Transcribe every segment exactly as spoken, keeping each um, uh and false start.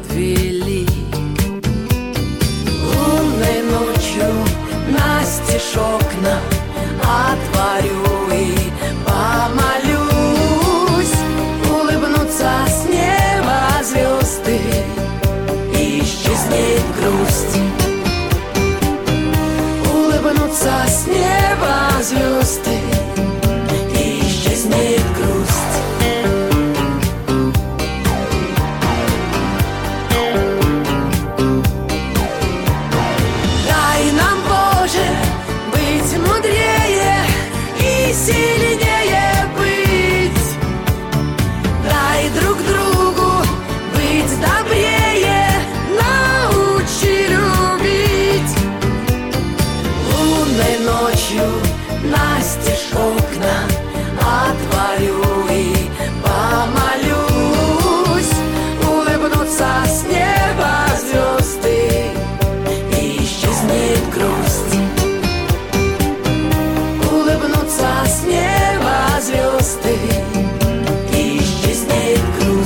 подвели. Лунной ночью настежь окна отворю и помолюсь. Улыбнутся с неба звезды, исчезнет грусть. Улыбнутся с неба звезды, исчезнет грусть. Дай нам, Боже, быть мудрее и сильнее быть. Дай друг другу быть добрее, научи любить. Лунной ночью настежь окна отворю и помолюсь. Улыбнутся с неба звезды, исчезнет грусть. Улыбнутся с неба звезды, исчезнет грусть.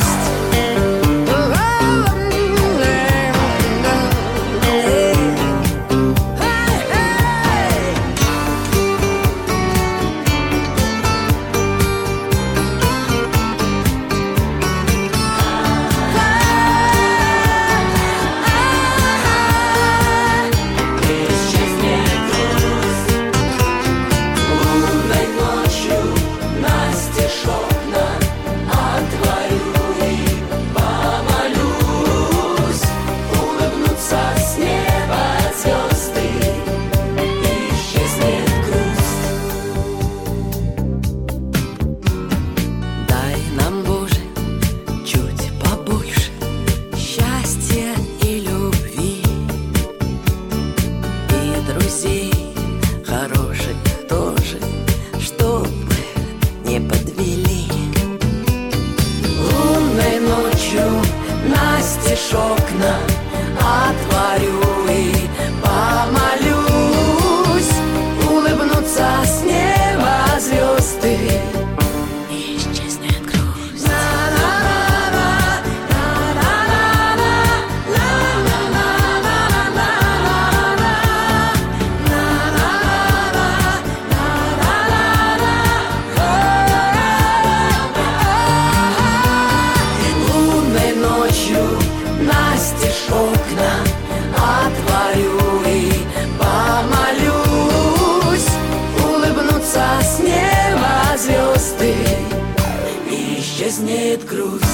Друзей хороших тоже, чтоб не подвели. Лунной ночью настежь окна отворю и помолюсь. Улыбнутся с неба звезды, исчезнет грусть. Настежь окна отворю и помолюсь. Улыбнутся с неба звезды, исчезнет грусть.